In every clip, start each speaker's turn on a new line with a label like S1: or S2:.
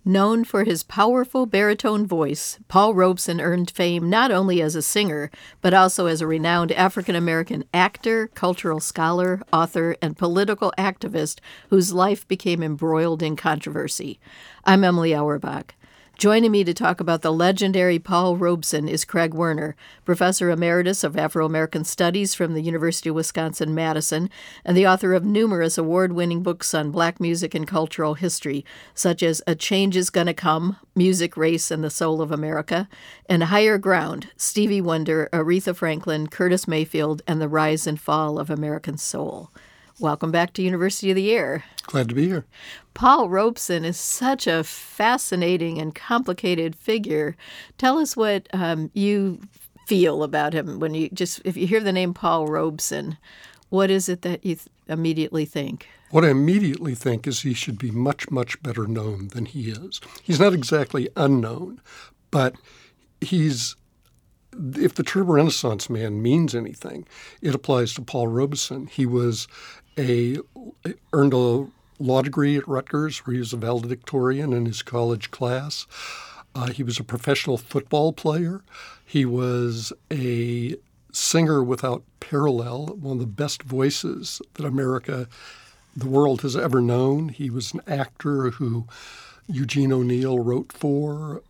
S1: Known for his powerful baritone voice, Paul Robeson earned fame not only as a singer, but also as a renowned African-American actor, cultural scholar, author, and political activist whose life became embroiled in controversy. I'm Emily Auerbach. Joining me to talk about the legendary Paul Robeson is Craig Werner, Professor Emeritus of Afro-American Studies from the University of Wisconsin-Madison, and the author of numerous award-winning books on Black music and cultural history, such as A Change is Gonna Come, Music, Race, and the Soul of America, and Higher Ground, Stevie Wonder, Aretha Franklin, Curtis Mayfield, and the Rise and Fall of American Soul. Welcome back to University of the Air.
S2: Glad to be here.
S1: Paul Robeson is such a fascinating and complicated figure. Tell us what you feel about him when if you hear the name Paul Robeson, what is it that you immediately think?
S2: What I immediately think is he should be much, much better known than he is. He's not exactly unknown, but if the term Renaissance man means anything, it applies to Paul Robeson. He earned a law degree at Rutgers, where he was a valedictorian in his college class. He was a professional football player. He was a singer without parallel, one of the best voices that the world has ever known. He was an actor who Eugene O'Neill wrote for,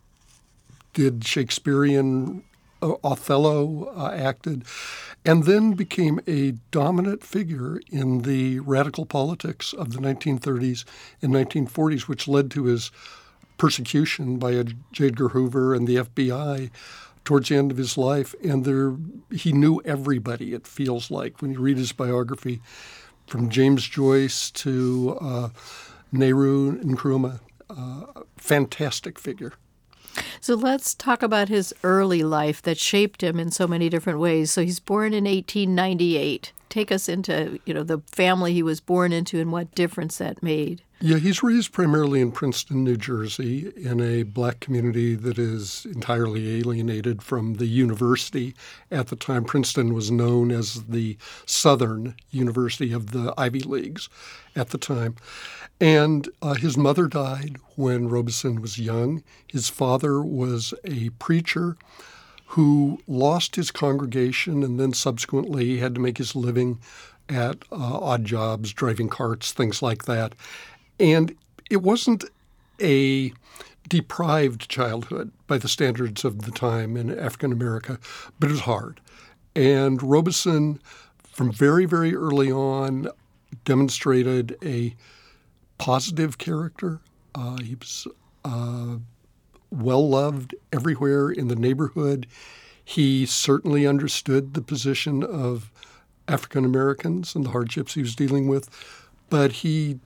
S2: did Shakespearean Othello, acted, and then became a dominant figure in the radical politics of the 1930s and 1940s, which led to his persecution by J. Edgar Hoover and the FBI towards the end of his life. And he knew everybody, it feels like, when you read his biography, from James Joyce to Nehru Nkrumah. Fantastic figure.
S1: So let's talk about his early life that shaped him in so many different ways. So he's born in 1898. Take us into, the family he was born into and what difference that made.
S2: Yeah, he's raised primarily in Princeton, New Jersey, in a Black community that is entirely alienated from the university. At the time, Princeton was known as the Southern University of the Ivy Leagues at the time. And his mother died when Robeson was young. His father was a preacher who lost his congregation and then subsequently had to make his living at odd jobs, driving carts, things like that. And it wasn't a deprived childhood by the standards of the time in African America, but it was hard. And Robeson, from very, very early on, demonstrated a positive character. He was well-loved everywhere in the neighborhood. He certainly understood the position of African Americans and the hardships he was dealing with, but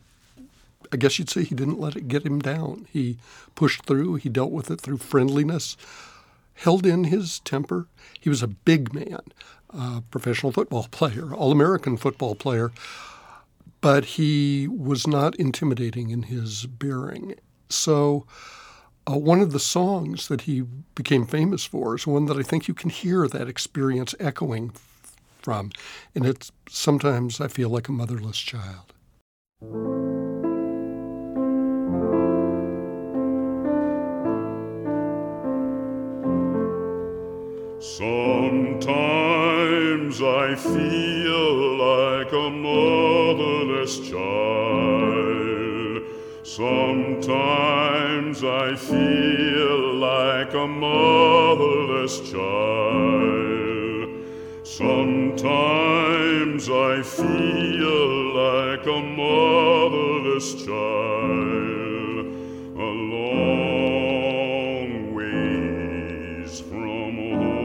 S2: I guess you'd say he didn't let it get him down. He pushed through. He dealt with it through friendliness, held in his temper. He was a big man, professional football player, All-American football player, but he was not intimidating in his bearing. So one of the songs that he became famous for is one that I think you can hear that experience echoing from, and it's Sometimes I Feel Like a Motherless Child.
S3: Sometimes I feel like a motherless child. Sometimes I feel like a motherless child. Sometimes I feel like a motherless child. A long ways from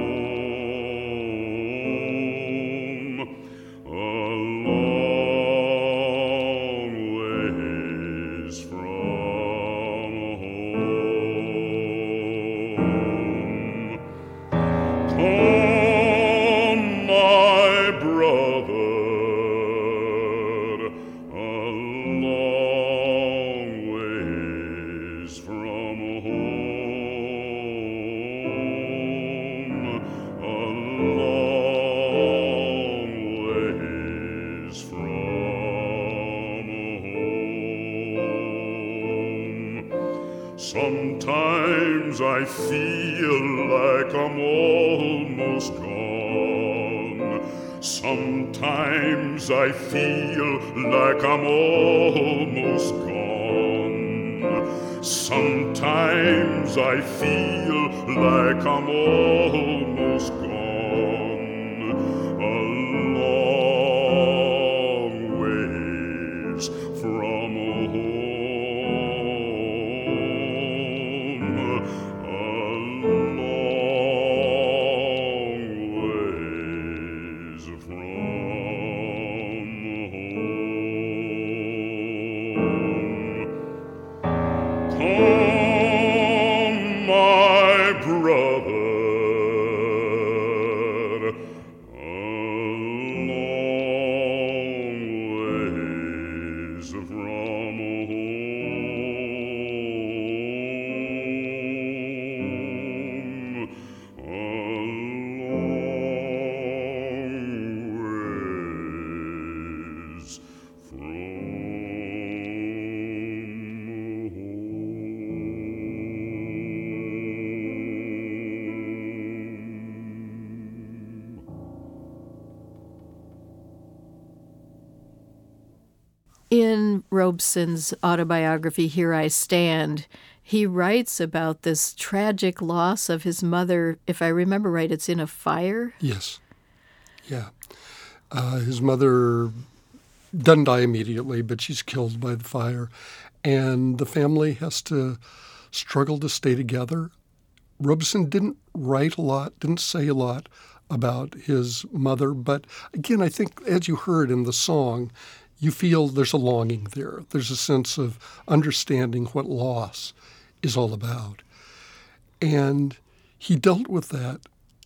S3: home. A long ways from home. Come, my brother, a long ways from home. A long ways from home. Sometimes I feel like I'm almost gone. Sometimes I feel like I'm almost gone. Sometimes I feel like I'm almost gone. A long ways from home. A long ways from home. Come, my brother, a long ways from home. A long ways from home.
S1: In Robeson's autobiography, Here I Stand, he writes about this tragic loss of his mother. If I remember right, it's in a fire.
S2: Yes. Yeah. His mother doesn't die immediately, but she's killed by the fire. And the family has to struggle to stay together. Robeson didn't write a lot, didn't say a lot about his mother. But again, I think as you heard in the song, you feel there's a longing there. There's a sense of understanding what loss is all about. And he dealt with that.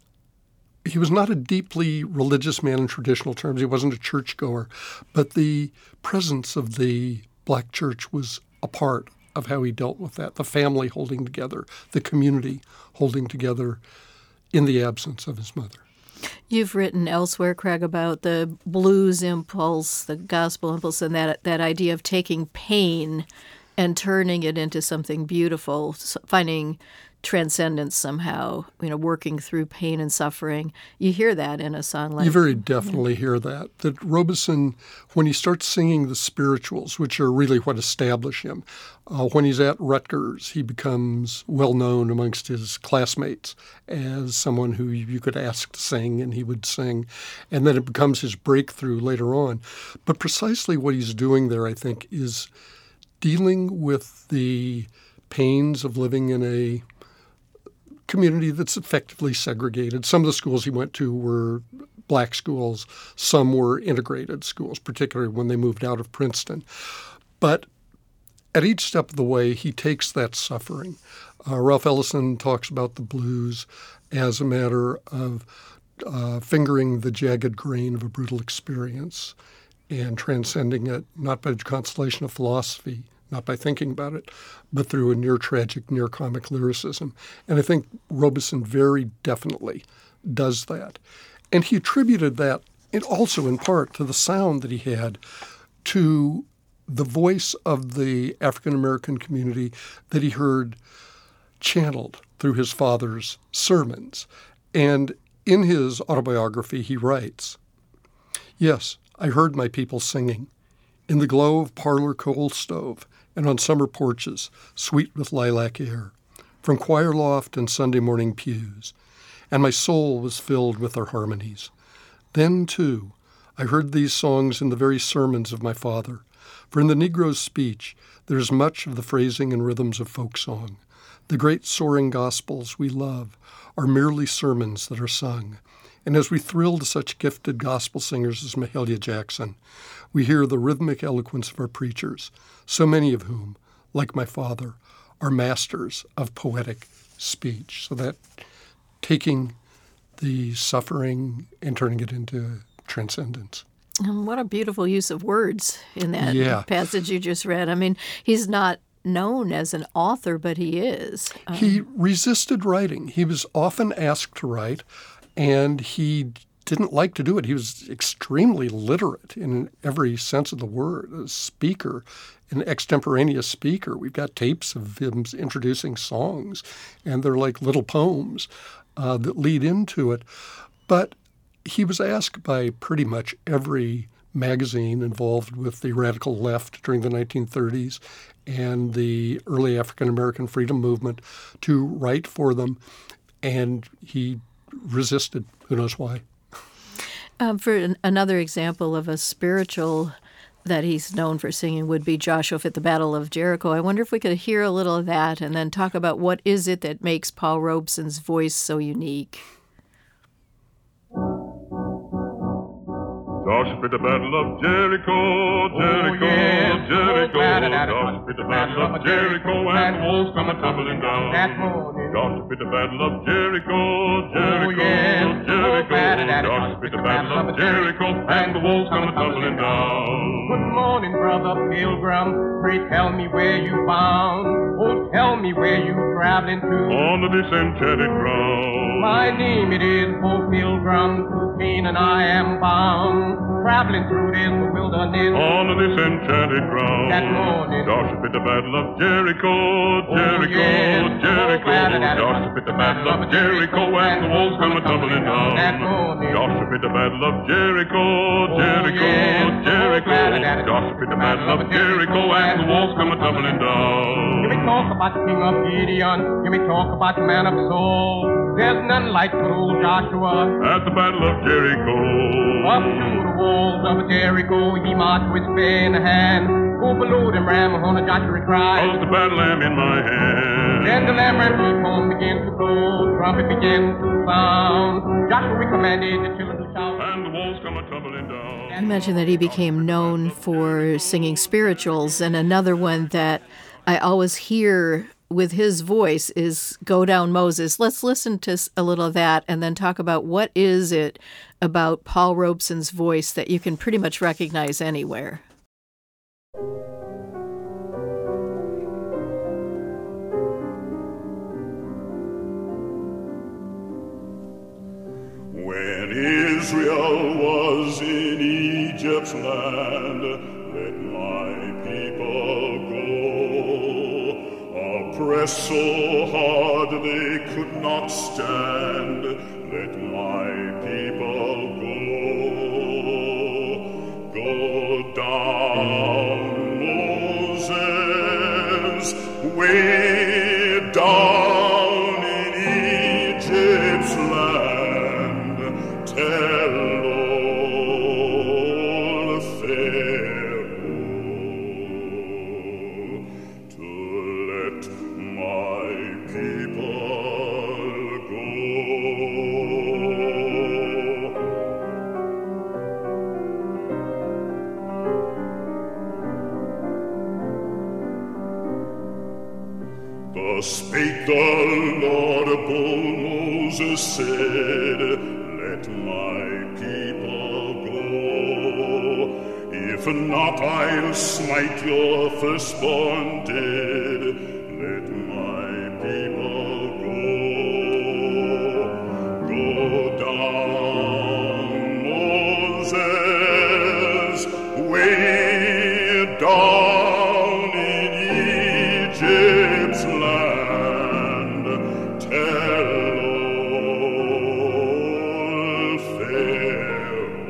S2: He was not a deeply religious man in traditional terms. He wasn't a churchgoer. But the presence of the Black church was a part of how he dealt with that, the family holding together, the community holding together in the absence of his mother.
S1: You've written elsewhere, Craig, about the blues impulse, the gospel impulse, and that idea of taking pain and turning it into something beautiful, finding transcendence somehow, working through pain and suffering. You hear that in a song like...
S2: You very definitely hear that. That Robeson, when he starts singing the spirituals, which are really what establish him, when he's at Rutgers, he becomes well-known amongst his classmates as someone who you could ask to sing, and he would sing. And then it becomes his breakthrough later on. But precisely what he's doing there, I think, is dealing with the pains of living in a community that's effectively segregated. Some of the schools he went to were Black schools. Some were integrated schools, particularly when they moved out of Princeton. But at each step of the way, he takes that suffering. Ralph Ellison talks about the blues as a matter of fingering the jagged grain of a brutal experience and transcending it, not by constellation of philosophy, not by thinking about it, but through a near-tragic, near-comic lyricism. And I think Robeson very definitely does that. And he attributed that also in part to the sound that he had, to the voice of the African-American community that he heard channeled through his father's sermons. And in his autobiography, he writes, "Yes, I heard my people singing in the glow of parlor coal stove and on summer porches, sweet with lilac air, from choir loft and Sunday morning pews, and my soul was filled with their harmonies. Then, too, I heard these songs in the very sermons of my father, for in the Negro's speech there is much of the phrasing and rhythms of folk song. The great soaring gospels we love are merely sermons that are sung, and as we thrill to such gifted gospel singers as Mahalia Jackson, we hear the rhythmic eloquence of our preachers, so many of whom, like my father, are masters of poetic speech." So that taking the suffering and turning it into transcendence.
S1: And what a beautiful use of words in that passage you just read. I mean, he's not known as an author, but he is.
S2: He resisted writing. He was often asked to write, and he didn't like to do it. He was extremely literate in every sense of the word, a speaker, an extemporaneous speaker. We've got tapes of him introducing songs, and they're like little poems that lead into it. But he was asked by pretty much every magazine involved with the radical left during the 1930s and the early African-American freedom movement to write for them, and he resisted. Who knows why?
S1: For another example of a spiritual that he's known for singing would be Joshua at the Battle of Jericho. I wonder if we could hear a little of that and then talk about what is it that makes Paul Robeson's voice so unique.
S3: Joshua at the Battle of Jericho, Jericho, Jericho. Joshua at the Battle of Jericho, and the walls come a-tumbling down. Joshua at the Battle of Jericho, Jericho, Jericho. Joshua at the Battle of Jericho, and the walls come a-tumbling down.
S4: Good morning, brother pilgrim. Pray tell me where you bound. Oh, tell me where you traveling to.
S3: On to this enchanted ground.
S4: My name it is, O pilgrim, to Canaan I am bound. Traveling through this wilderness.
S3: On to this enchanted ground.
S4: That morning.
S3: Joshua at the Battle of Jericho, Jericho, Jericho. Joshua at the Battle of Jericho, and the walls come a-tumbling down.
S4: That morning.
S3: Joshua at the Battle of Jericho, Jericho, Jericho. Joshua at the Battle of Jericho, and the walls come a-tumbling down.
S4: You may talk about King of Gideon. You may talk about the man of soul. There's none like good old Joshua.
S3: At the Battle of Jericho.
S4: Up to the walls of Jericho, he marched with spear in the hand. Go below them, ram on a Joshua cried.
S3: Holds the battle lamb in my hand.
S4: Then the lamb ram horn began to blow, trumpet began to sound. Joshua commanded the children to shout,
S3: and the walls come a-tumbling down.
S1: You mentioned that he became known for singing spirituals, and another one that I always hear with his voice is Go Down Moses. Let's listen to a little of that and then talk about what is it about Paul Robeson's voice that you can pretty much recognize anywhere.
S3: When Israel was in Egypt's land, let my people go. Oppressed so hard they could not stand, let my people go. Go down, Moses, way down in Egypt's land. Tell old Pharaoh to let my people go. Thus spake the laudable Moses said, let my people go. If not, I'll smite your firstborn dead. Let my people go. Go down, Moses, way down in Egypt's land. Tell old Pharaoh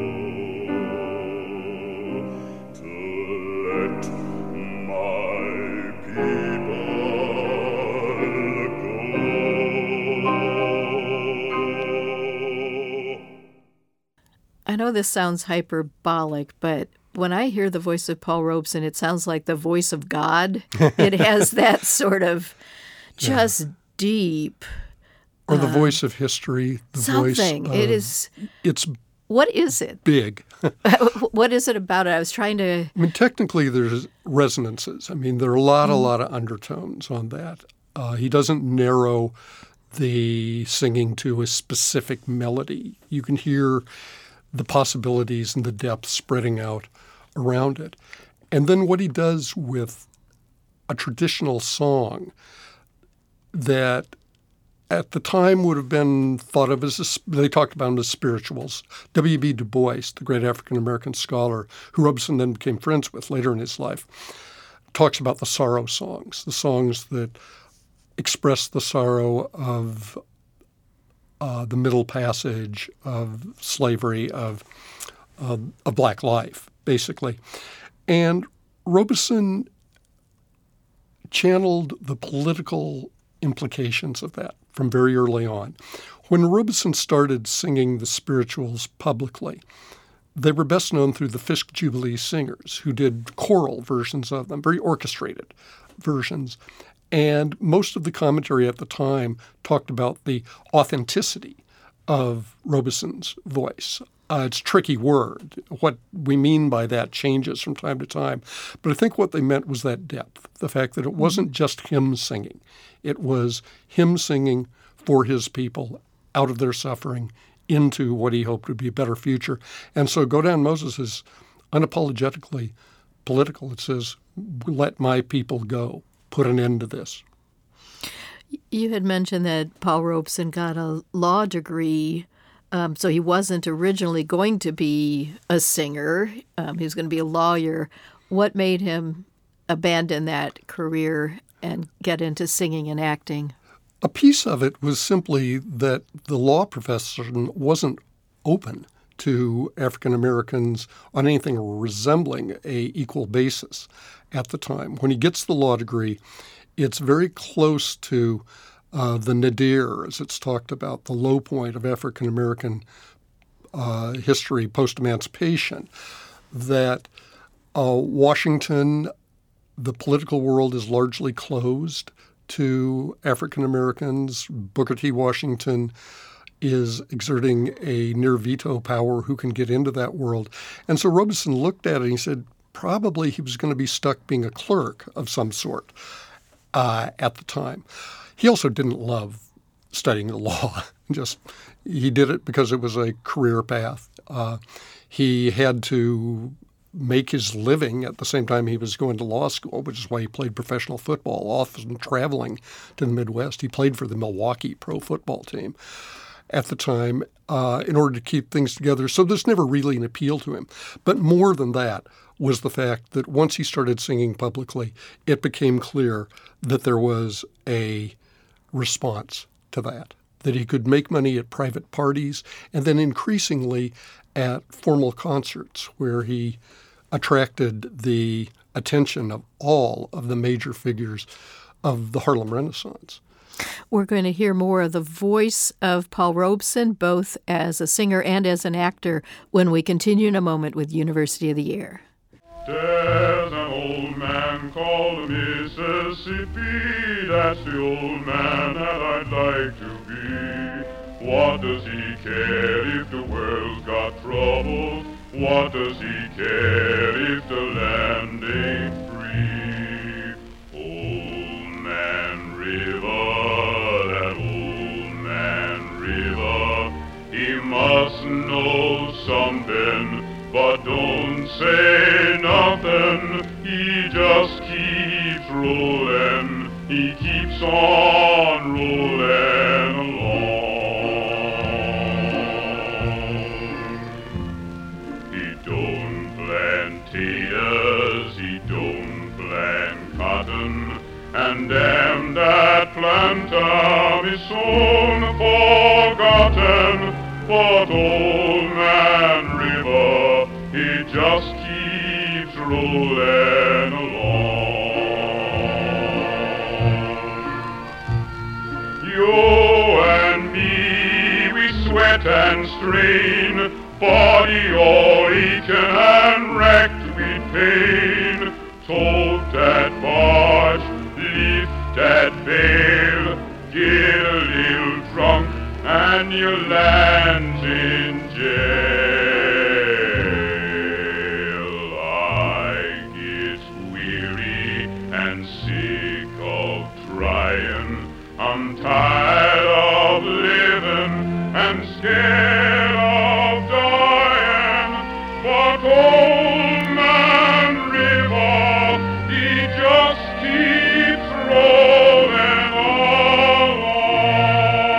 S3: to let my people go.
S1: I know this sounds hyperbolic, but when I hear the voice of Paul Robeson, it sounds like the voice of God. It has that sort of just deep
S2: Or the voice of history. The
S1: something.
S2: Voice of,
S1: It is.
S2: It's
S1: What is it?
S2: big.
S1: What is it about it? I was trying to.
S2: I mean, technically, there's resonances. I mean, there are a lot of undertones on that. He doesn't narrow the singing to a specific melody. You can hear the possibilities and the depth spreading out around it. And then what he does with a traditional song that at the time would have been thought of as, they talked about them as spirituals. W.B. Du Bois, the great African-American scholar, who Robeson then became friends with later in his life, talks about the sorrow songs, the songs that express the sorrow of the Middle Passage, of slavery, of black life, basically. And Robeson channeled the political implications of that from very early on. When Robeson started singing the spirituals publicly, they were best known through the Fisk Jubilee Singers, who did choral versions of them, very orchestrated versions. And most of the commentary at the time talked about the authenticity of Robeson's voice. It's a tricky word. What we mean by that changes from time to time. But I think what they meant was that depth, the fact that it wasn't just him singing. It was him singing for his people, out of their suffering, into what he hoped would be a better future. And so Go Down Moses is unapologetically political. It says, let my people go, put an end to this.
S1: You had mentioned that Paul Robeson got a law degree, so he wasn't originally going to be a singer. He was going to be a lawyer. What made him abandon that career and get into singing and acting?
S2: A piece of it was simply that the law profession wasn't open to African Americans on anything resembling a equal basis at the time. When he gets the law degree, it's very close to the nadir, as it's talked about, the low point of African American history post-emancipation, that Washington, the political world is largely closed to African Americans. Booker T. Washington is exerting a near veto power who can get into that world. And so Robeson looked at it and he said probably he was going to be stuck being a clerk of some sort at the time. He also didn't love studying the law. He did it because it was a career path. He had to make his living at the same time he was going to law school, which is why he played professional football, often traveling to the Midwest. He played for the Milwaukee pro football team at the time in order to keep things together. So there's never really an appeal to him. But more than that was the fact that once he started singing publicly, it became clear that there was a response to that he could make money at private parties and then increasingly at formal concerts where he attracted the attention of all of the major figures of the Harlem Renaissance.
S1: We're going to hear more of the voice of Paul Robeson, both as a singer and as an actor, when we continue in a moment with University of the Year.
S3: There's an old man called Mississippi, that's the old man that I'd like to be. What does he care if the world's got troubles? What does he care if the land ain't free? Old Man River, that old man River, he must know something, but don't say nothing. He just keeps rolling, he keeps on rolling along. He don't plant taters, he don't plant cotton, and damn that planter is soon forgotten. But old man River, he just keeps rolling along. You and me, we sweat and strain, body all aching and wrecked with pain. Tote that barge, lift that bale, get a little drunk, and you land in jail. I get weary and sick of trying. I'm tired of living and scared of dying. But old man River, he just keeps rolling along.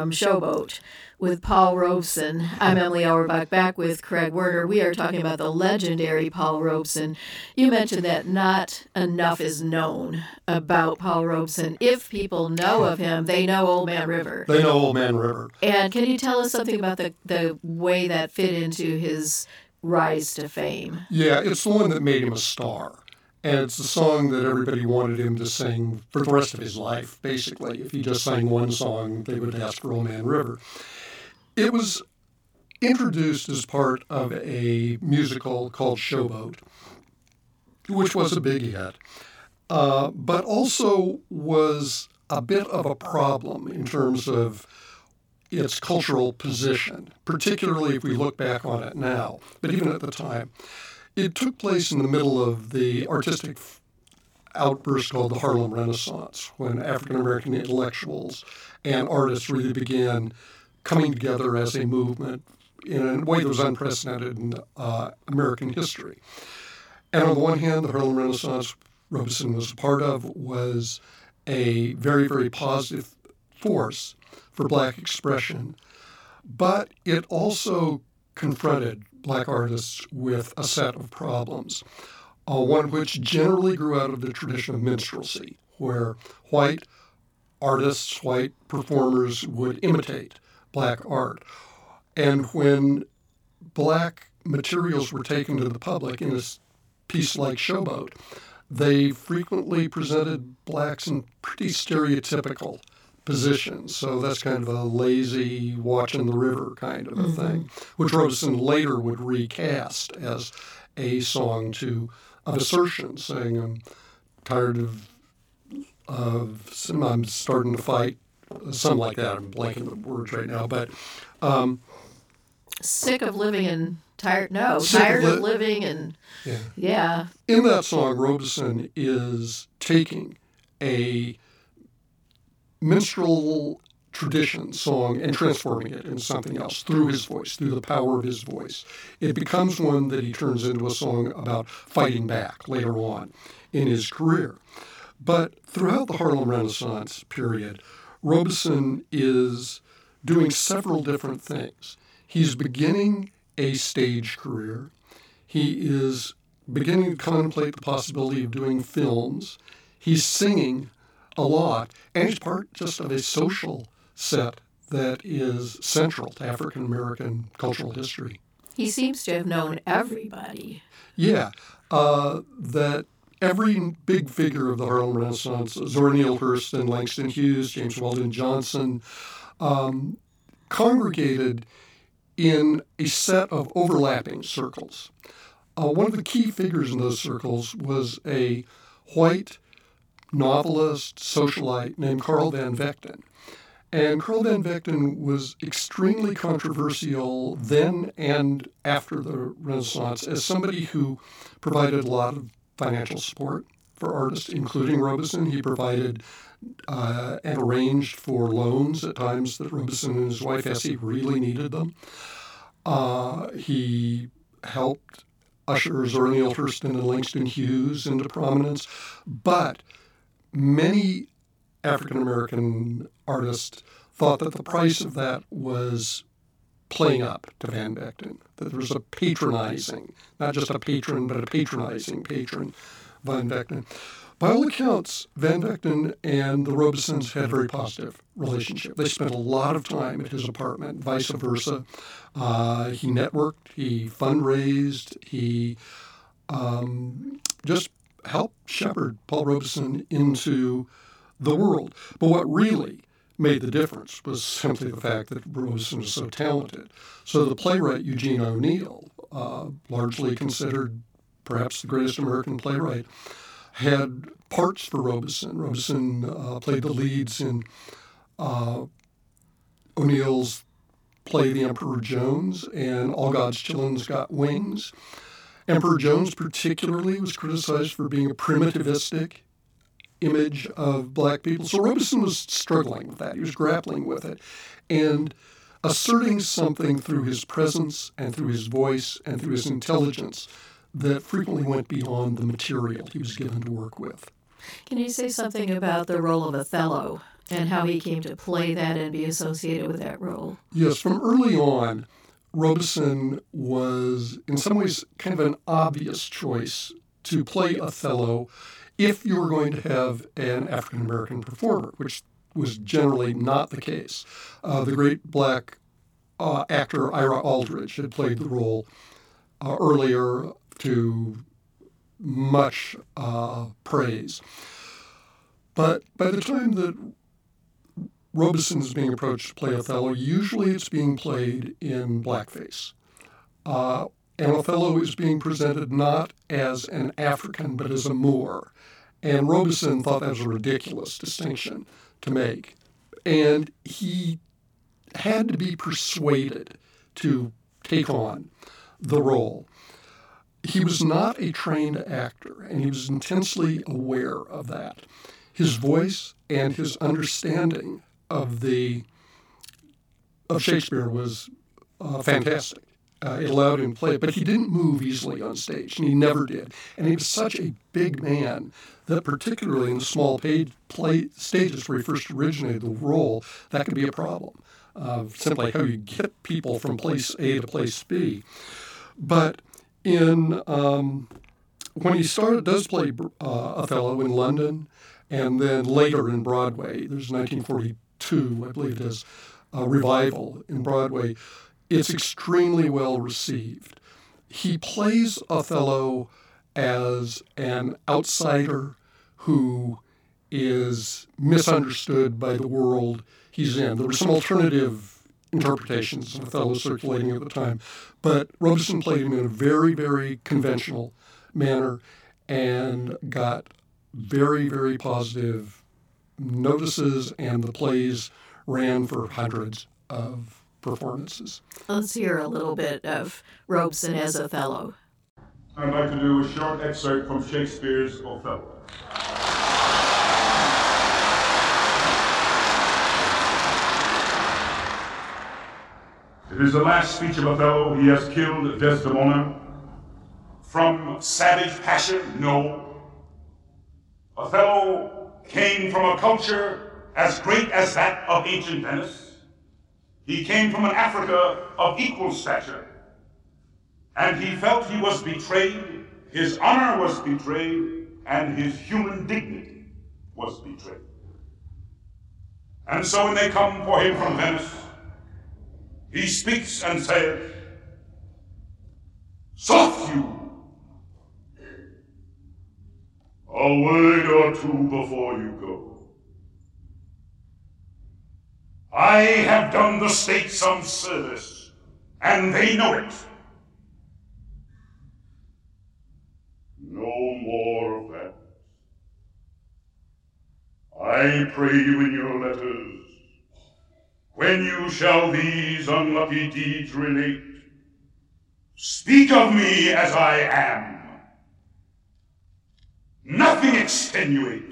S1: from Showboat with Paul Robeson. I'm Emily Auerbach, back with Craig Werner. We are talking about the legendary Paul Robeson. You mentioned that not enough is known about Paul Robeson. If people know of him, they know Old Man River.
S2: They know Old Man River.
S1: And can you tell us something about the way that fit into his rise to fame?
S2: Yeah, it's the one that made him a star. And it's the song that everybody wanted him to sing for the rest of his life, basically. If he just sang one song, they would ask for Old Man River. It was introduced as part of a musical called Showboat, which was a big hit, but also was a bit of a problem in terms of its cultural position, particularly if we look back on it now, but even at the time. It took place in the middle of the artistic outburst called the Harlem Renaissance, when African-American intellectuals and artists really began coming together as a movement in a way that was unprecedented in American history. And on the one hand, the Harlem Renaissance Robeson was a part of was a very, very positive force for Black expression, but it also confronted Black artists with a set of problems, one which generally grew out of the tradition of minstrelsy, where white artists, white performers would imitate Black art. And when Black materials were taken to the public in a piece like Showboat, they frequently presented Blacks in pretty stereotypical positions. So that's kind of a lazy, watching the river kind of a thing, which Robeson later would recast as a song of assertion, saying, I'm tired of I'm starting to fight, something like that. I'm blanking the words right now, but
S1: sick of living and tired of living and yeah.
S2: In that song, Robeson is taking a minstrel tradition song and transforming it into something else through his voice, through the power of his voice. It becomes one that he turns into a song about fighting back later on in his career. But throughout the Harlem Renaissance period, Robeson is doing several different things. He's beginning a stage career. He is beginning to contemplate the possibility of doing films. He's singing a lot, and he's part just of a social set that is central to African American cultural history.
S1: He seems to have known everybody.
S2: Yeah, that every big figure of the Harlem Renaissance, Zora Neale Hurston, Langston Hughes, James Weldon Johnson, congregated in a set of overlapping circles. One of the key figures in those circles was a white novelist, socialite named Carl Van Vechten. And Carl Van Vechten was extremely controversial then and after the Renaissance as somebody who provided a lot of financial support for artists, including Robeson. He provided and arranged for loans at times that Robeson and his wife Essie really needed them. He helped usher Zora Neale Hurston and Langston Hughes into prominence, but many African-American artists thought that the price of that was playing up to Van Vechten, that there was a patronizing, not just a patron, but a patronizing patron, Van Vechten. By all accounts, Van Vechten and the Robesons had a very positive relationship. They spent a lot of time at his apartment, vice versa. He networked, he fundraised, he just helped shepherd Paul Robeson into the world. But what really made the difference was simply the fact that Robeson was so talented. So the playwright Eugene O'Neill, largely considered perhaps the greatest American playwright, had parts for Robeson. Robeson played the leads in O'Neill's play The Emperor Jones and All God's Children's Got Wings. Emperor Jones particularly was criticized for being a primitivistic image of Black people. So Robeson was struggling with that. He was grappling with it and asserting something through his presence and through his voice and through his intelligence that frequently went beyond the material he was given to work with.
S1: Can you say something about the role of Othello and how he came to play that and be associated with that role.
S2: Yes, from early on, Robeson was in some ways kind of an obvious choice to play Othello if you were going to have an African-American performer, which was generally not the case. The great black actor Ira Aldridge had played the role earlier to much praise. But by the time that Robeson is being approached to play Othello, usually it's being played in blackface. And Othello is being presented not as an African, but as a Moor. And Robeson thought that was a ridiculous distinction to make. And he had to be persuaded to take on the role. He was not a trained actor, and he was intensely aware of that. His voice and his understanding of Shakespeare was fantastic. It allowed him to play it, but he didn't move easily on stage, and he never did. And he was such a big man that particularly in the small stages where he first originated the role, that could be a problem. Simply how you get people from place A to place B. But when he does play Othello in London, and then later in Broadway, there's 1942, I believe it is, revival in Broadway, it's extremely well received. He plays Othello as an outsider who is misunderstood by the world he's in. There were some alternative interpretations of Othello circulating at the time, but Robeson played him in a very, very conventional manner and got very, very positive notices, and the plays ran for hundreds of performances.
S1: Let's hear a little bit of Robeson as Othello.
S3: I'd like to do a short excerpt from Shakespeare's Othello. It is the last speech of Othello. He has killed Desdemona. From savage passion? No. Othello came from a culture as great as that of ancient Venice. He came from an Africa of equal stature. And he felt he was betrayed, his honor was betrayed, and his human dignity was betrayed. And so when they come for him from Venice, he speaks and says, "Soft you! A word or two before you go. I have done the state some service, and they know it. No more of that. I pray you in your letters, when you shall these unlucky deeds relate, speak of me as I am. Nothing extenuate,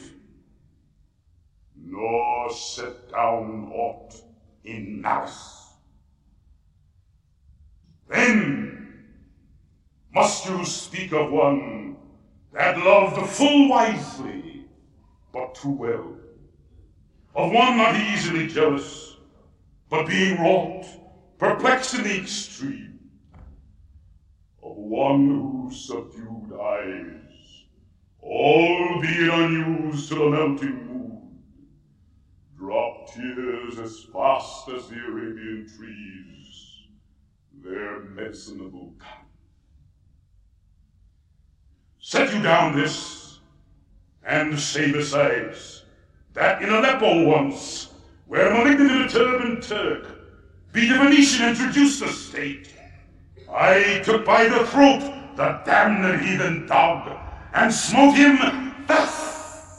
S3: nor set down aught in malice. Then must you speak of one that loved full wisely, but too well, of one not easily jealous, but being wrought, perplexed in the extreme, of one whose subdued eyes, albeit unused to the melting mood, drop tears as fast as the Arabian trees, their medicinable kind. Set you down this, and say besides, that in Aleppo once, where malignant and a turbaned Turk beat a Venetian and traduced the state, I took by the throat the damned heathen dog, and smote him thus.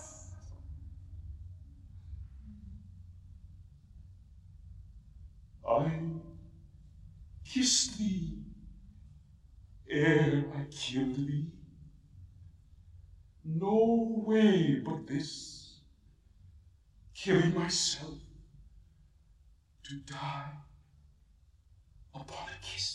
S3: I kissed thee ere I killed thee. No way but this, killing myself to die upon a kiss.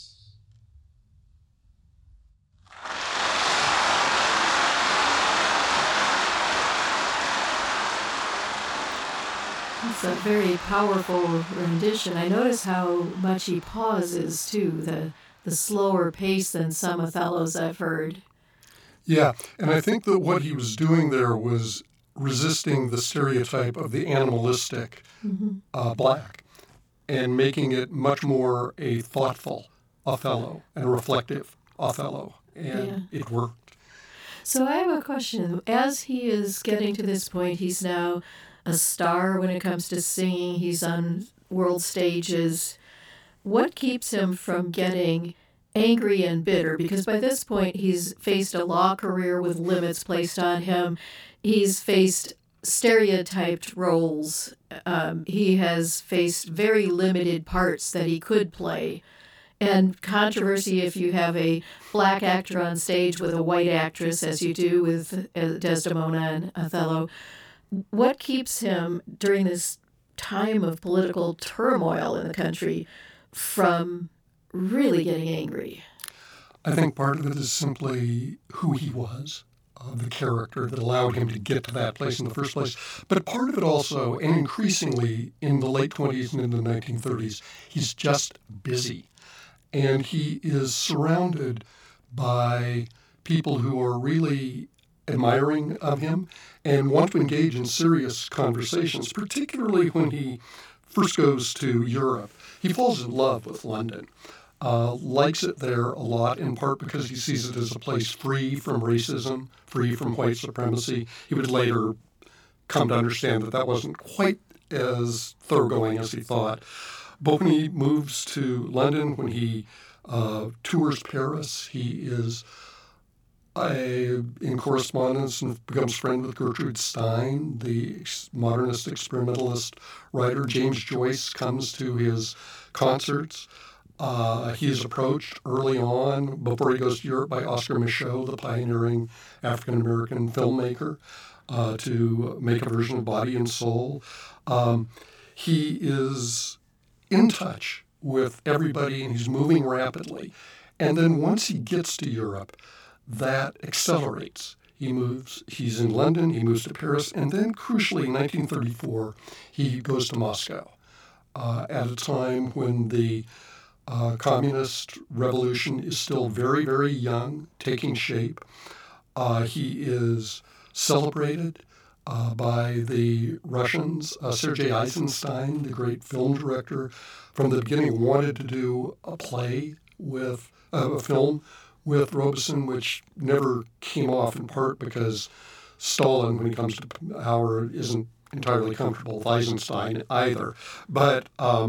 S1: It's a very powerful rendition. I notice how much he pauses, too, the slower pace than some Othellos I've heard.
S2: Yeah, and I think that what he was doing there was resisting the stereotype of the animalistic black and making it much more a thoughtful Othello and a reflective Othello, and it worked.
S1: So I have a question. As he is getting to this point, he's now a star when it comes to singing. He's on world stages. What keeps him from getting angry and bitter? Because by this point, he's faced a law career with limits placed on him. He's faced stereotyped roles. He has faced very limited parts that he could play. And controversy if you have a black actor on stage with a white actress, as you do with Desdemona and Othello. What keeps him, during this time of political turmoil in the country, from really getting angry?
S2: I think part of it is simply who he was, the character that allowed him to get to that place in the first place. But part of it also, and increasingly in the late 20s and in the 1930s, he's just busy. And he is surrounded by people who are really admiring of him and want to engage in serious conversations, particularly when he first goes to Europe. He falls in love with London, likes it there a lot, in part because he sees it as a place free from racism, free from white supremacy. He would later come to understand that that wasn't quite as thoroughgoing as he thought. But when he moves to London, when he tours Paris, he is in correspondence and becomes friend with Gertrude Stein, the modernist experimentalist writer. James Joyce comes to his concerts. He is approached early on, before he goes to Europe, by Oscar Micheaux, the pioneering African-American filmmaker, to make a version of Body and Soul. He is in touch with everybody, and he's moving rapidly. And then once he gets to Europe, that accelerates. He's in London, he moves to Paris, and then crucially in 1934, he goes to Moscow at a time when the communist revolution is still very, very young, taking shape. He is celebrated by the Russians. Sergei Eisenstein, the great film director, from the beginning wanted to do a play with a film with Robeson, which never came off, in part because Stalin, when he comes to power, isn't entirely comfortable with Eisenstein either. But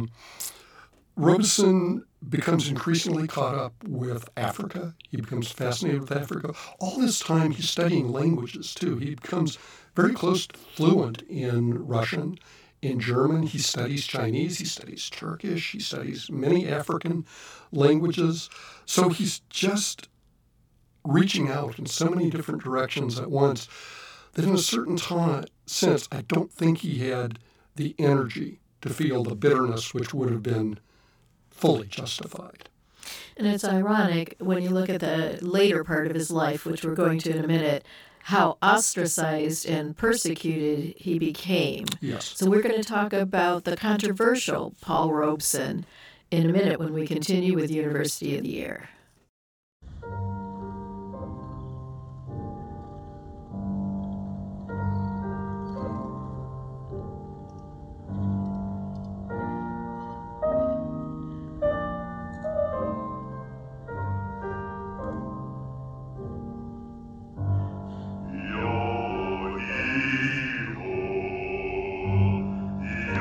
S2: Robeson becomes increasingly caught up with Africa. He becomes fascinated with Africa. All this time, he's studying languages, too. He becomes very close to fluent in Russian, in German. He studies Chinese. He studies Turkish. He studies many African languages. So he's just reaching out in so many different directions at once that in a certain sense, I don't think he had the energy to feel the bitterness which would have been fully justified.
S1: And it's ironic when you look at the later part of his life, which we're going to in a minute, how ostracized and persecuted he became.
S2: Yes.
S1: So we're going to talk about the controversial Paul Robeson in a minute when we continue with University of the Year.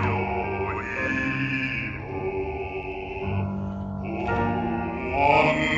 S3: On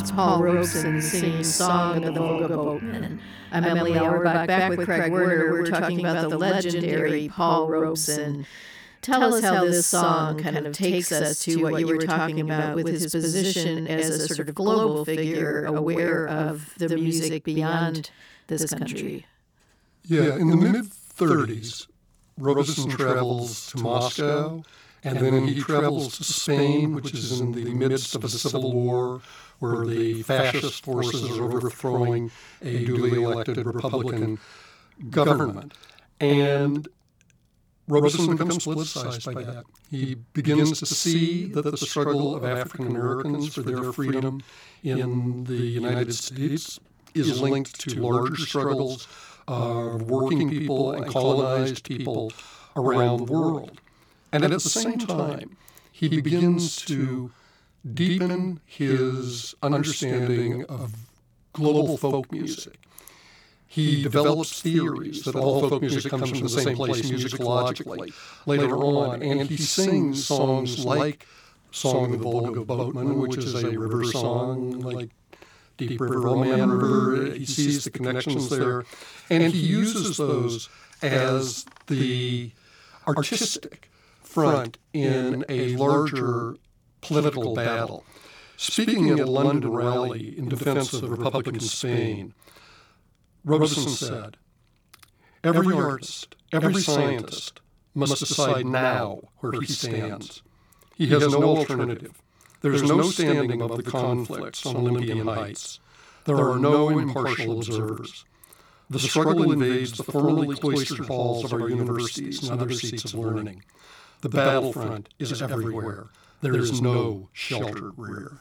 S1: It's Paul Robeson singing Song of the Volga Boatman. I'm Emily Auerbach, back with Craig Werner. We're talking about the legendary Paul Robeson. Tell us how this song kind of takes us to what you were talking about with his position as a sort of global figure, aware of the music beyond this country.
S2: Yeah, in the mid-30s, Robeson travels to Moscow, and then he travels to Spain, which is in the midst of a civil war where the fascist forces are overthrowing a duly elected Republican government. And Robeson becomes politicized by that. He begins to see that the struggle of African Americans for their freedom in the United States is linked to larger struggles of working people and colonized people around the world. And at the same time, he begins to deepen his understanding of global folk music. He develops theories that all folk music comes from the same place musicologically later on, and he sings songs like Song of the Volga Boatman, which is a river song like Deep River, Old Man River. He sees the connections there, and he uses those as the artistic front in a larger political battle. Speaking at a London rally in defense of Republican Spain, Robeson said, "Every artist, every scientist must decide now where he stands. He has no alternative. There is no standing above the conflicts on Olympian heights. There are no impartial observers. The struggle invades the formerly cloistered halls of our universities and other seats of learning. The battlefront is everywhere. There is no sheltered rear."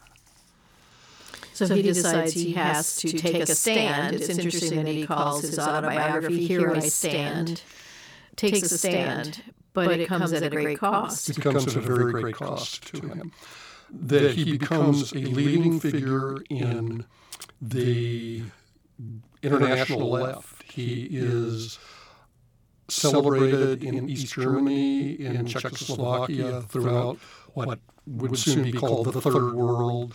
S1: So he decides he has to take a stand. It's interesting that he calls his autobiography Here I Stand. Takes a stand, but it comes at a great cost.
S2: It comes at a very great cost to him. That he becomes a leading figure in the international left. He is celebrated in East Germany, in Czechoslovakia, throughout what would soon be called the Third World.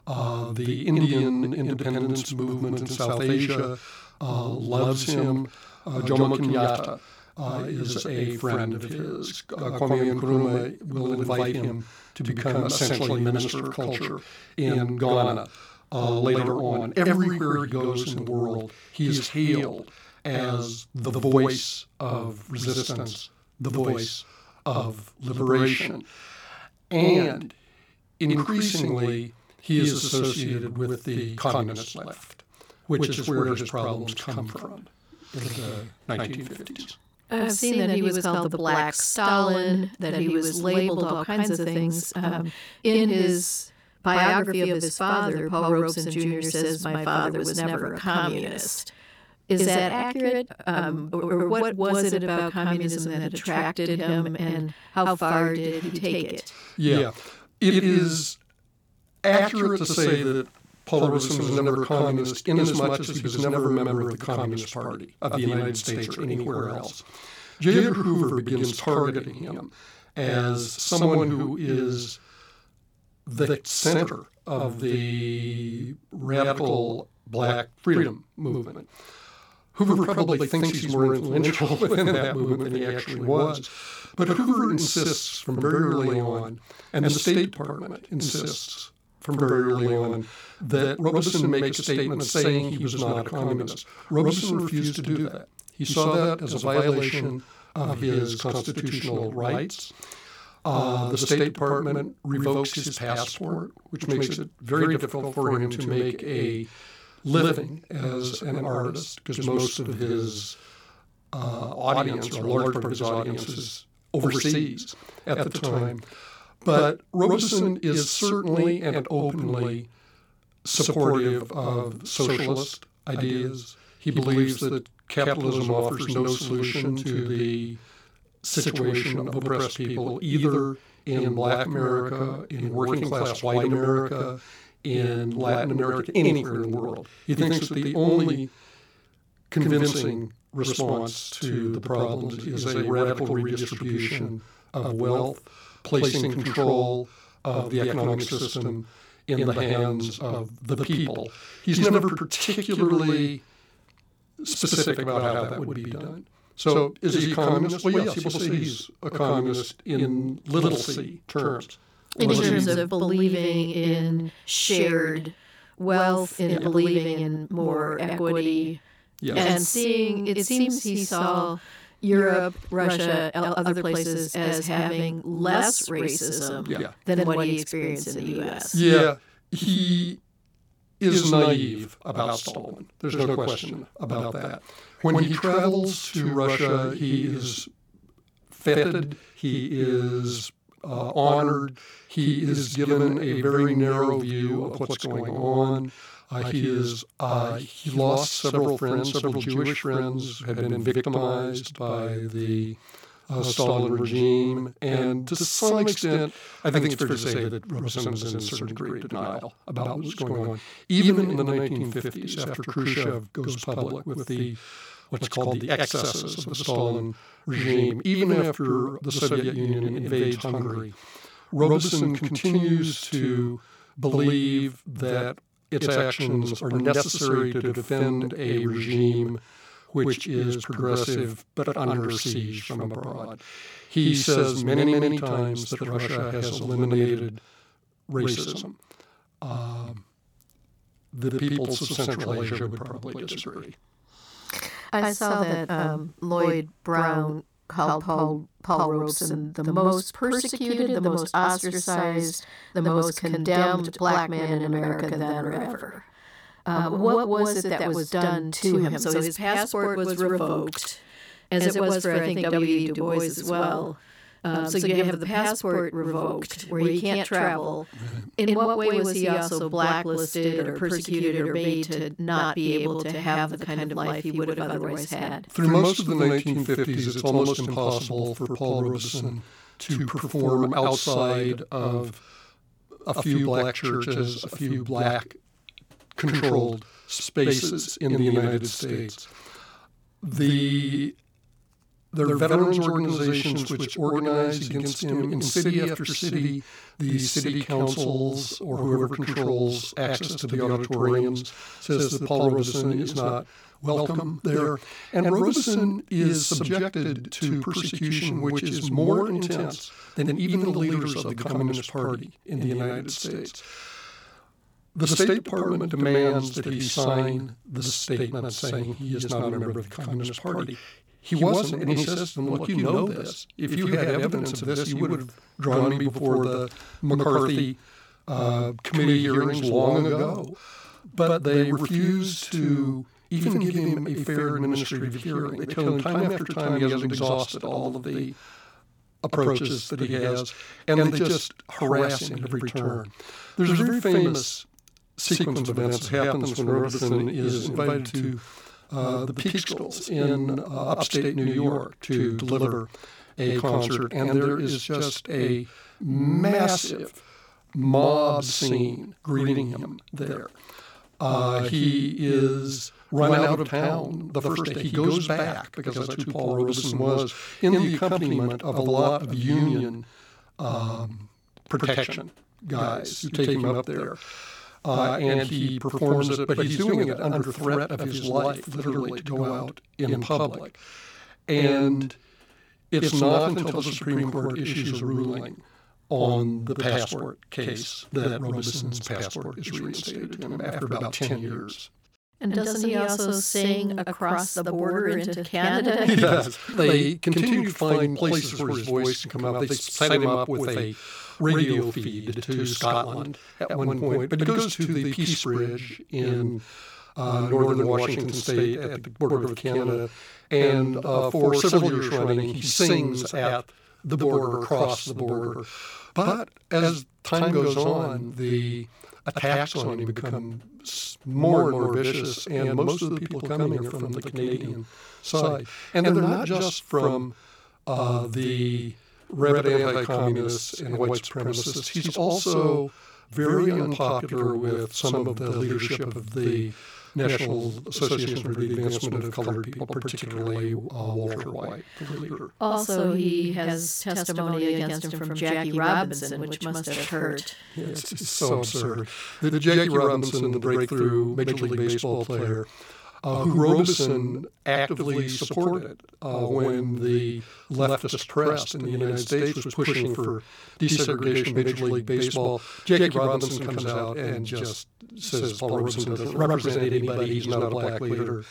S2: The Indian independence movement in South Asia loves him. Jomo Kenyatta is a friend of his. Kwame Nkrumah will invite him to become essentially Minister of Culture in Ghana later on. Everywhere he goes in the world, he is hailed as the voice of resistance, the voice of liberation. And increasingly, he is associated with the communist left, which is where his problems come from in the 1950s.
S1: I've seen that he was called the Black Stalin, that he was labeled all kinds of things. In his biography of his father, Paul Robeson Jr. says, "My father was never a communist." Is that accurate? Or what was it about communism that attracted him, and how far did he take it?
S2: Yeah, it is accurate to say that Paul Robeson was never a communist inasmuch as he was never a member of the Communist Party of the United States or anywhere else. J. Edgar Hoover begins targeting him as someone who is the center of the radical black freedom movement. Hoover probably thinks he's more influential within that movement than he actually was. But Hoover insists from very early on, and the State Department insists from very early on, that Robeson makes a statement saying he was not a communist. Robeson refused to do that. He saw that as a violation of his constitutional rights. The State Department revokes his passport, which makes it very difficult for him to make a living as an artist, because most of his audience, or a large part of his audience, is overseas at the time. But Robeson is certainly and openly supportive of socialist ideas. He believes that capitalism offers no solution to the situation of oppressed people, either in Black America, in working-class white America, in Latin America, anywhere in the world. He thinks that the only convincing response to the problems is a radical redistribution of wealth, placing control of the economic system in the hands of the people. He's never particularly specific about how that would be done. So is he a communist? Well, yes, people say he's a communist in little c terms.
S1: In terms of believing in shared wealth, in believing in more equity, and seeing, it seems he saw Europe, Russia, other places as having less racism than what he experienced in the U.S.
S2: Yeah, he is naive about Stalin. There's no question about that. When he travels to Russia, he is feted, he is honored, he is given a very narrow view of what's going on. He lost several friends, several Jewish friends had been victimized by the Stalin regime, and to some extent, I think it's fair to say that Robeson was in a certain degree of denial about what was going on. Even in the 1950s, after Khrushchev goes public with what's called the excesses of the Stalin regime, even after the Soviet Union invades Hungary, Robeson continues to believe that its actions are necessary to defend a regime which is progressive but under siege from abroad. He says many, many times that Russia has eliminated racism. The peoples of Central Asia would probably disagree.
S1: I saw that Lloyd Brown called Paul Robeson the most persecuted, the most ostracized, the most condemned black man in America then or ever. What was it that was done to him? So his passport was revoked, as it was for, I think, W.E. Du Bois as well. So you have the passport revoked, where he can't travel. In what way was he also blacklisted or persecuted or made to not be able to have the kind of life he would have otherwise had?
S2: Through most of the 1950s, it's almost impossible for Paul Robeson to perform outside of a few black churches, a few black-controlled spaces in the United States. There are veterans organizations which organize against him in city after city. The city councils or whoever controls access to the auditoriums says that Paul Robeson is not welcome there. And Robeson is subjected to persecution which is more intense than even the leaders of the Communist Party in the United States. The State Department demands that he sign the statement saying he is not a member of the Communist Party. He wasn't, and he says to them, look, you know this. If you had evidence of this, you would have drawn me before the McCarthy committee hearings long ago. But they refuse to even give him a fair administrative hearing. They tell him time after time he hasn't exhausted all of the approaches that he has, and they just harass him at every turn. There's a very famous sequence of events that happens when Robeson is invited to the Peekskill in upstate New York to deliver a concert, and there is just a massive mob scene greeting him there. He is run out of town the first day. He goes back, because that's who Paul Robeson was, in the accompaniment of a lot of Union protection guys who take him up there. And he performs it, but he's doing it under threat of his life, literally, to go out in public. And it's not until the Supreme Court issues a ruling on the passport case that Robeson's passport is reinstated to him after about 10 years.
S1: And doesn't he also sing across the border into Canada?
S2: He does. They continue to find places where his voice can come out. They set him up with a radio feed to Scotland at one point, but he goes to the Peace Bridge in northern Washington State at the border of Canada, and for several years running, he sings at the border, across the border. But as time goes on, the attacks on him become more and more vicious, and most of the people coming are from the Canadian side. And they're not just from the red anti-communists and white supremacists. He's also very unpopular with some of the leadership of the National Association for the Advancement of Colored People, particularly Walter White, the leader.
S1: Also, he has testimony against him from Jackie Robinson, which must have hurt.
S2: Yeah, it's so absurd. The Jackie Robinson, the breakthrough Major League Baseball player, who Robeson actively supported when the leftist press in the United States was pushing for desegregation of Major League Baseball. Jackie Robinson comes out and just says Paul Robeson doesn't represent anybody, he's not a black leader.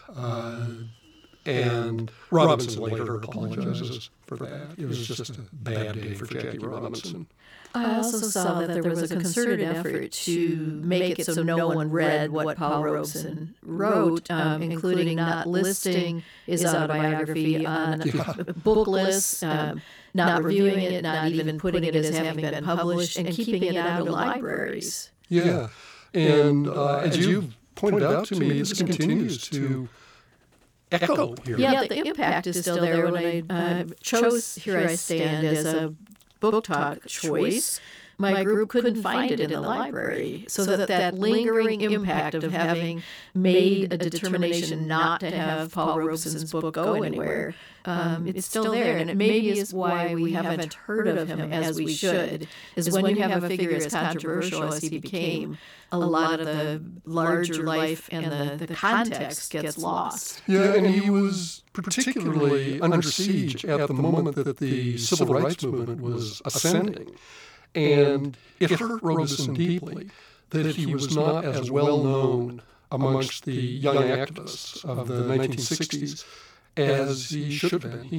S2: And Robinson later apologizes for that. It was just a bad day for Jackie Robinson.
S1: I also saw that there was a concerted effort to make it so no one read what Paul Robeson wrote, including not listing his autobiography on book lists, not reviewing it, not even putting it as having been published, and keeping it out of libraries.
S2: Yeah, and as you've pointed out to me, this continues to echo here.
S1: Yeah, the impact is still there. When I chose Here I Stand as a book talk choice, my group couldn't find it in the library. So that lingering impact of having made a determination not to have Paul Robeson's book go anywhere, it's still there. And it maybe is why we haven't heard of him as we should, is when you have a figure as controversial as he became, a lot of the larger life and the context gets lost.
S2: Yeah, and he was particularly under siege at the moment that the civil rights movement was ascending. And it hurt Robeson deeply that he was not as well known amongst the young activists of the 1960s as he should have been.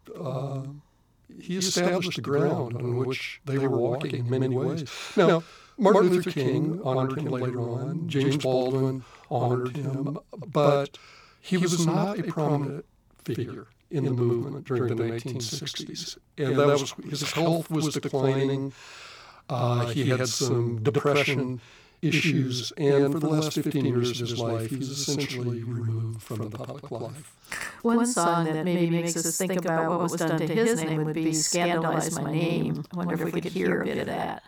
S2: He established the ground on which they were walking in many ways. Now, Martin Luther King honored him later on. James Baldwin honored him. But he was not a prominent figure in the movement during the 1960s. And that was, his health was declining. He had some depression issues. And for the last 15 years of his life, he's essentially removed from the public life.
S1: One song that maybe makes us think about what was done to his name would be Scandalize My Name. I wonder if we could hear a bit of that.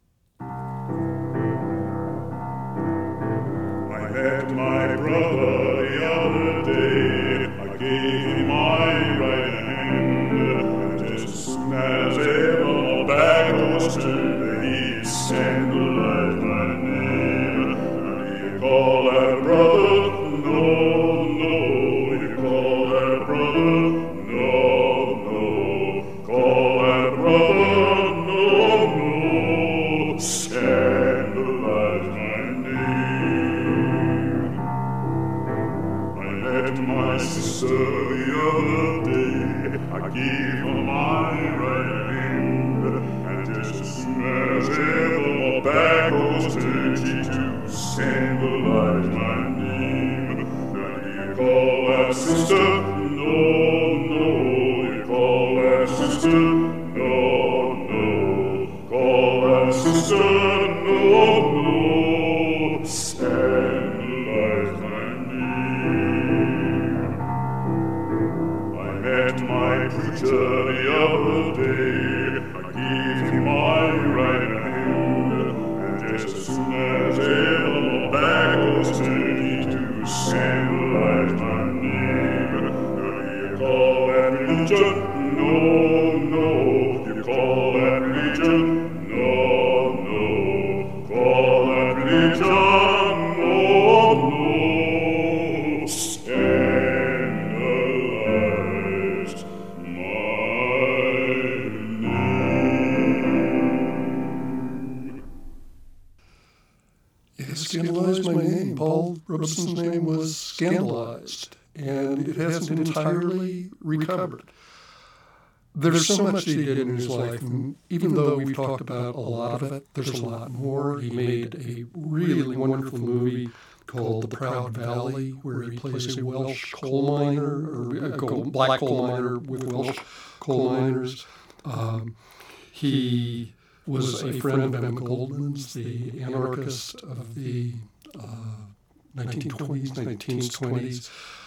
S3: I met my brother the other day. I gave him my right hand, and just as ever back goes to he scandalized my name. And you call that brother? No, no. You call that brother? No, no. Call that brother? No, no. Scandalize my name. I met my sister the other day. I gave her my right hand, and just as ever back goes she to scandalize my name. Now you call that sister? No, no. You call that sister? No, no. Call that sister? No, no. Scandalize my name. I met my preacher the other day. I gave him my right hand, and just as soon as ever back goes he to scandalize my name. Now you call that religion? No, no. You call that religion? No, no. Call that religion? No, no. Scandalized my name.
S2: It scandalized my name. Paul Robeson's name was scandalized, and it hasn't entirely recovered. There's so much that he did in his life, and even though we've talked about a lot of it, there's a lot more. He made a really wonderful movie called The Proud Valley, where he plays a Welsh coal miner, or a black coal miner with Welsh coal miners. He was a friend of Emma Goldman's, the anarchist of the 1920s, 1920s.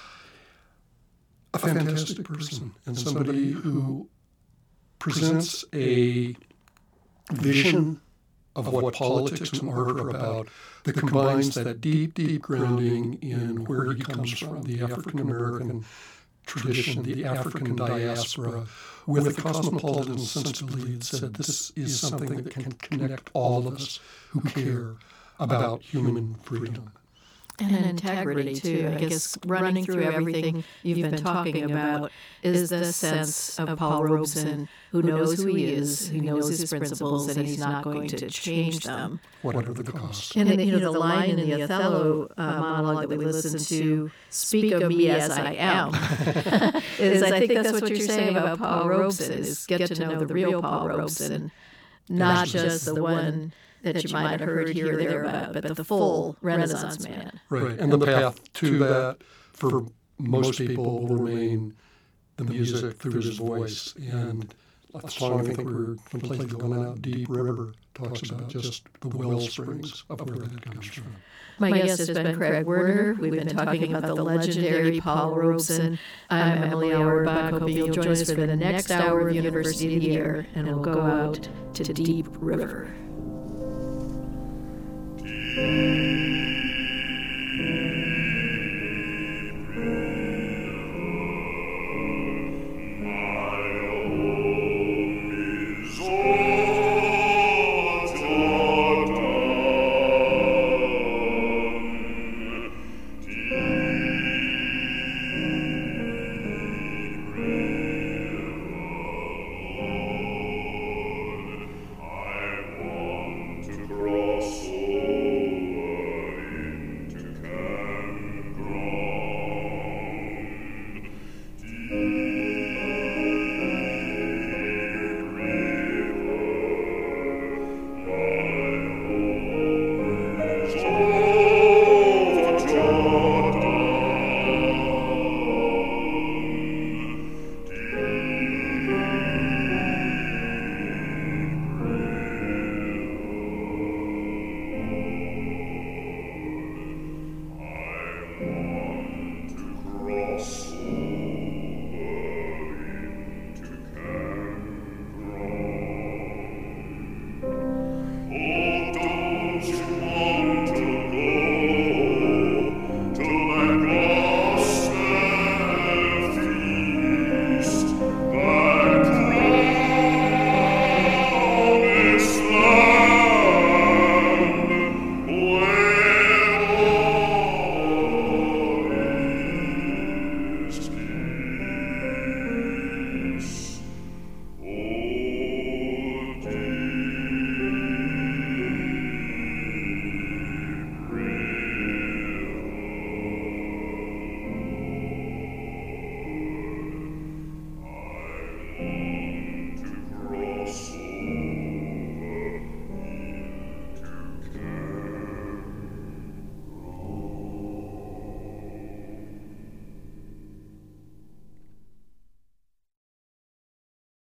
S2: A fantastic person, and somebody who presents a vision of what politics and art are about that combines that deep, deep grounding in where he comes from, the African-American tradition, the African diaspora, with a cosmopolitan sensibility that said this is something that can connect all of us who care about human freedom.
S1: And integrity, too. I guess running through everything you've been talking about is the sense of Paul Robeson, who knows who he is, who knows his principles, and he's not going to change them.
S2: Whatever the cost.
S1: And the line in the Othello monologue that we listened to, "Speak of me as I am," is, I think that's what you're saying about Paul Robeson, is get to know the real Paul Robeson, not just the one that you might have heard here or there about, but the full Renaissance man.
S2: Right, and the path to that for most people will remain the music through his voice. And a song I think we're going to play, Going Out Deep River, talks about just the well springs of where that comes from.
S1: My guest has been Craig Werner. We've been talking about the legendary Paul Robeson. I'm Emily Auerbach. Hope you'll join us for the next hour of University of the Air, and we'll go out to Deep River.